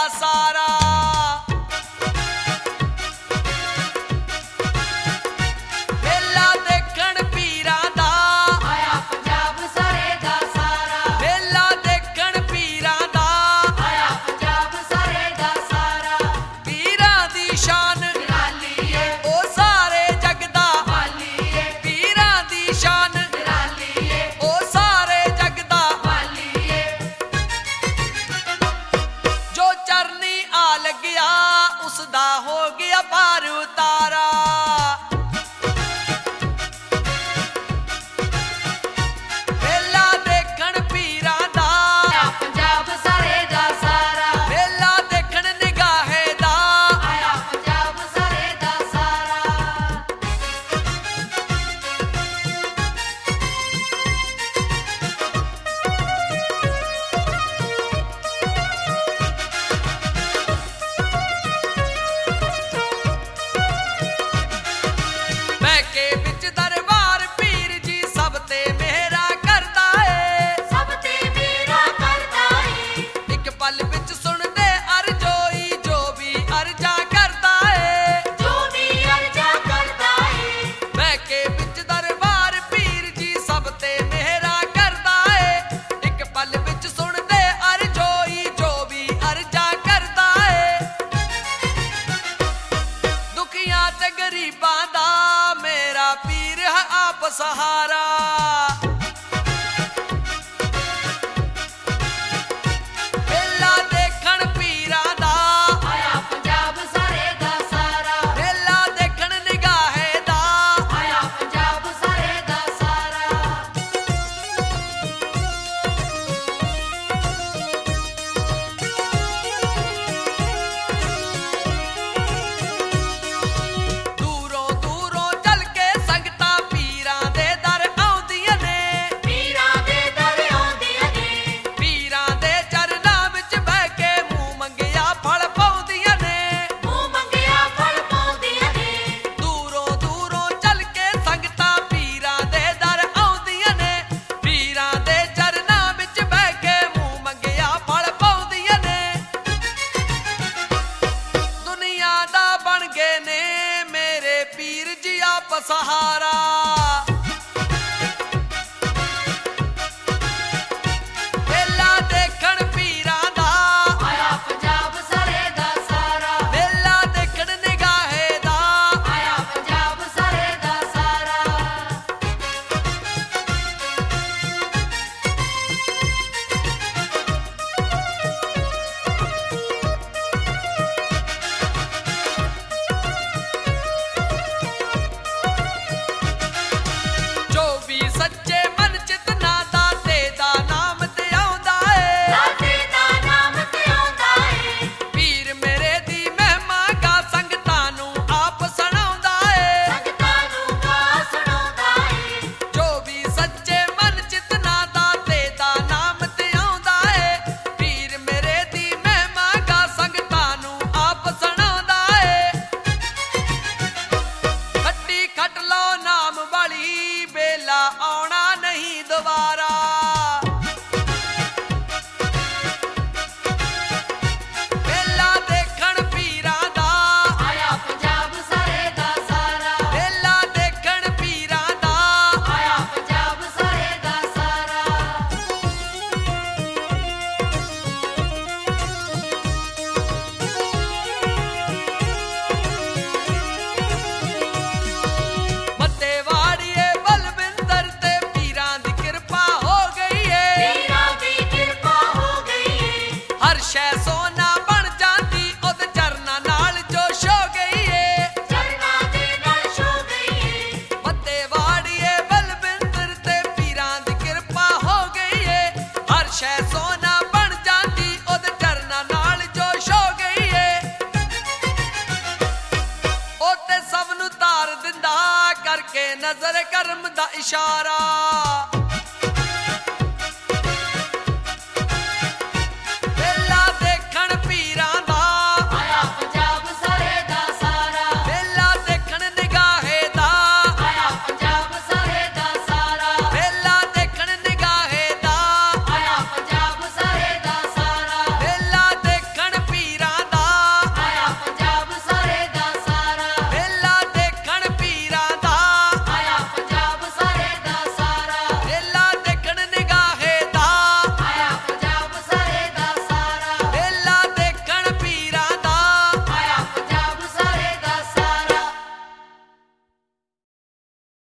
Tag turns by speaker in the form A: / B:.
A: ਸਾਰਾ। ਮੇਲਾ ਦੇਖਣ ਪੀਰਾਂ ਦਾ
B: ਆਇਆ ਪੰਜਾਬ ਸਾਰੇ ਦਾ ਸਾਰਾ।
A: ਮੇਲਾ ਦੇਖਣ ਪੀਰਾਂ ਦਾ
B: ਆਇਆ ਪੰਜਾਬ ਸਾਰੇ ਦਾ ਸਾਰਾ।
A: ਪੀਰਾਂ ਦੀ ਸ਼ਾਨ
B: ਨਿਰਾਲੀ ਏ
A: ਉਹ ਸਾਰੇ ਜਗ ਦਾ,
B: ਵਾਲੀ ਏ
A: ਪੀਰਾਂ ਦੀ ਸ਼ਾਨ
B: ਨਿਰਾਲੀ ਏ
A: ਉਹ ਸਾਰੇ ਜਗ ਦਾ।
B: ਵਾਲੀ ਏ
A: ਜੋ ਚਰਨੀ ਆ ਲੱਗਿਆ ਉਸ ਦਾ ਹੋ ਗਿਆ ਪਾਰ ਉਤਾਰਾ। ਮੇਲਾ ਦੇਖਣ ਪੀਰਾਂ ਦਾ
B: ਆਇਆ ਪੰਜਾਬ ਸਾਰੇ ਦਾ ਸਾਰਾ।
A: ਮੇਲਾ ਦੇਖਣ ਨਿਗਾਹੇ ਦਾ
B: ਆਇਆ ਪੰਜਾਬ ਸਾਰੇ ਦਾ ਸਾਰਾ।
A: ਬਹਿ ਕੇ ਵਿੱਚ ਦਰਬਾਰ ਪੀਰ ਜੀ ਸਭ ਤੇ ਮੇਰਾ ਕਰਦਾ ਏ।
B: ਸਭ ਤੇ ਮੇਰਾ ਕਰਦਾ ਏ
A: ਇੱਕ ਪਲ ਵਿੱਚ ਸੁਣਦੇ ਅਰਜ਼ੋਈ ਜੋ ਵੀ ਅਰਜ਼ਾ ਕਰਦਾ ਏ।
B: ਜੋ ਵੀ ਅਰਜ਼ਾ ਕਰਦਾ ਏ।
A: ਬਹਿ ਕੇ ਵਿੱਚ ਦਰਬਾਰ ਪੀਰ ਜੀ ਸਭ ਤੇ ਮੇਰਾ ਕਰਦਾ ਏ। ਇੱਕ ਪਲ ਵਿੱਚ ਸੁਣਦੇ ਅਰਜ਼ੋਈ ਜੋ ਵੀ ਅਰਜ਼ਾ ਕਰਦਾ ਏ। ਦੁਖੀਆਂ ਤੇ ਗਰੀਬਾਂ ਦਾ ਮੇਰਾ ਪੀਰ ਹੈ ਆਪ ਸਹਾਰਾ। ਮੇਲਾ ਦੇਖਣ ਪੀਰਾਂ ਦਾ
B: ਆਇਆ ਪੰਜਾਬ ਸਾਰੇ ਦਾ ਸਾਰਾ।
A: ਮੇਲਾ ਦੇਖਣ ਨਿਗਾਹੇ ਦਾ
B: ਆਇਆ ਪੰਜਾਬ ਸਾਰੇ ਦਾ ਸਾਰਾ।
A: ਦੂਰੋਂ ਦੂਰੋਂ ਚੱਲ ਕੇ ਸੰਗਤਾਂ ਪੀਰਾਂ ਦੇ ਦਰ ਆਉਂਦੀਆਂ ਨੇ।
B: ਪੀਰਾਂ ਦੇ ਦਰ ਆਉਂਦੀਆਂ ਨੇ।
A: ਪੀਰਾਂ ਦੇ ਚਰਨਾਂ ਵਿੱਚ ਬਹਿ ਕੇ ਮੂੰਹ ਮੰਗਿਆ ਫਲ ਪਾਉਂਦੀਆਂ ਨੇ।
B: ਮੂੰਹ ਮੰਗਿਆ ਫਲ ਪਾਉਂਦੀਆਂ ਨੇ।
A: ਦੂਰੋਂ ਦੂਰੋਂ ਚੱਲ ਕੇ ਸੰਗਤਾਂ ਪੀਰਾਂ ਦੇ ਦਰ ਆਉਂਦੀਆਂ ਨੇ। ਪੀਰਾਂ ਦੇ ਚਰਨਾਂ ਵਿੱਚ ਬਹਿ ਕੇ ਮੂੰਹ ਮੰਗਿਆ ਫਲ ਪਾਉਂਦੀਆਂ ਨੇ। ਦੁਨੀਆ ਦਾ ਬਣ ਗਏ ਨੇ ਮੇਰੇ ਪੀਰ ਜੀ ਆਪ ਸਹਾਰਾ। ਮੇਲਾ ਦੇਖਣ ਪੀਰਾਂ ਦਾ
B: ਆਇਆ ਪੰਜਾਬ ਸਾਰੇ ਦਾ ਸਾਰਾ।
A: ਮੇਲਾ ਦੇਖਣ ਨਿਗਾਹੇ ਦਾ
B: ਆਇਆ ਪੰਜਾਬ ਸਾਰੇ ਦਾ ਸਾਰਾ।
A: ਜੋ ਵੀ ਸੱਚੇ ਮਨ ਚਿਤਨਾ ਦਾਤੇ ਦਾ ਨਾਮ ਤੇ ਆਉਂਦਾ ਏ।
B: ਦਾਤੇ ਦਾ ਨਾਮ ਤੇ ਆਉਂਦਾ ਏ।
A: ਪੀਰ ਮੇਰੇ ਦੀ ਮਹਿਮਾ ਗਾ ਸੰਗਤਾਂ ਨੂੰ ਆਪ ਸੁਣਾਉਂਦਾ ਏ।
B: ਸੰਗਤਾਂ ਨੂੰ ਗਾ ਸੁਣਾਉਂਦਾ ਏ।
A: ਜੋ ਵੀ ਸੱਚੇ ਮਨ ਚਿਤਨਾ ਦਾਤੇ ਦਾ ਨਾਮ ਤੇ ਆਉਂਦਾ ਏ। ਪੀਰ ਮੇਰੇ ਦੀ ਮਹਿਮਾ ਗਾ ਸੰਗਤਾਂ ਨੂੰ ਆਪ ਸੁਣਾਉਂਦਾ ਏ। ਖੱਟੀ ਖੱਟ ਲਓ ਨਾਮ ਵਾਲੀ ਵੇਲਾ ਆਉਣਾ ਨਹੀਂ ਦੁਬਾਰਾ। ਮੇਲਾ ਦੇਖਣ ਪੀਰਾਂ ਦਾ
B: ਆਇਆ ਪੰਜਾਬ ਸਾਰੇ ਦਾ ਸਾਰਾ।
A: ਮੇਲਾ ਦੇਖਣ ਪੀਰਾਂ ਦਾ
B: ਆਇਆ ਪੰਜਾਬ ਸਾਰੇ ਦਾ ਸਾਰਾ।
A: ਮੱਤੇ ਵਾੜੀਏ ਬਲਵਿੰਦਰ ਤੇ ਪੀਰਾਂ ਦੀ ਕਿਰਪਾ ਹੋ ਗਈ ਏ।
B: ਪੀਰਾਂ ਦੀ ਕਿਰਪਾ ਹੋ ਗਈ ਏ।
A: ਹਰ ਸ਼ੈ ਸੋਨਾ ਬਣ ਜਾਂਦੀ ਉਹਦੇ ਚਰਨਾਂ ਨਾਲ ਜੋਸ਼ ਹੋ ਗਈ ਏ।
B: ਚਰਨਾਂ ਦੇ ਨਾਲ ਛੋ ਗਈ ਏ।
A: ਮੱਤੇ ਵਾੜੀਏ ਬਲਵਿੰਦਰ ਤੇ ਪੀਰਾਂ ਦੀ ਕਿਰਪਾ ਹੋ ਗਈ ਏ। ਹਰ ਸ਼ੈ ਸੋਨਾ ਬਣ ਜਾਂਦੀ ਉਹਦੇ ਚਰਨਾਂ ਨਾਲ ਜੋਸ਼ ਹੋ ਗਈ ਏ। ਉਹ ਤੇ ਸਭ ਨੂੰ ਤਾਰ ਦਿੰਦਾ ਕਰਕੇ ਨਜ਼ਰ ਕਰਮ ਦਾ ਇਸ਼ਾਰਾ।